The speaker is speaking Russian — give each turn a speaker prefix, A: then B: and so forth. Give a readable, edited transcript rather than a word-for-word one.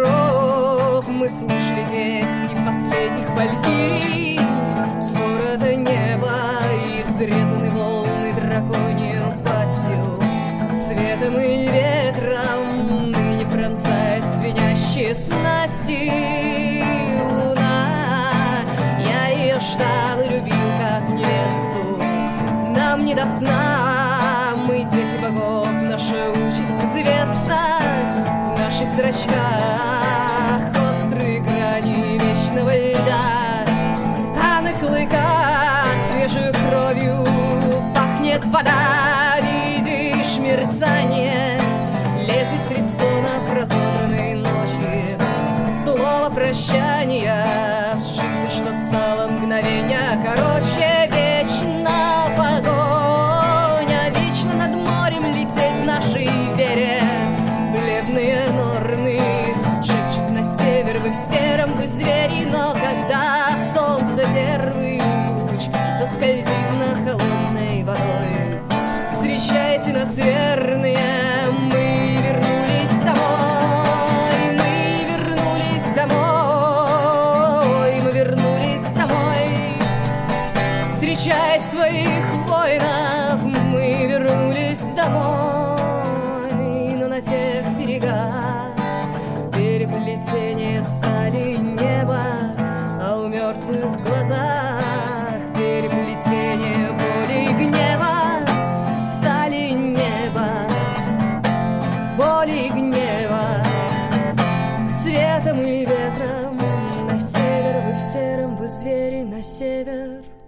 A: ветров мы слышали песни последних валькирий. Вспорото небо и взрезаны волны драконью пастью. Светом и ветром ныне пронзает звенящие снасти луна. Я ее ждал и любил как невесту. Нам не до сна, мы дети богов, наша участь известна. В наших зрачках острые грани вечного льда, а на клыках свежей кровью пахнет вода. Видишь мерцание лезвий средь стонов разодранной ночи. Слово прощания с жизнью, что стало мгновенье короче. Вечно погоня, вечно над морем лететь в нашей вере. Бледные норны шепчут на север: вы в сером, вы звери. Но когда солнце первый луч заскользит на холодной водой, встречайте нас, верные, мы вернулись домой. Мы вернулись домой, мы вернулись домой. Встречай своих воинов, мы вернулись домой. Но на тех берегах переплетения стали небо, а у мертвых глазах переплетение боли и гнева стали небо, боли и гнева. Светом и ветром на север, вы в сером, вы звери на север.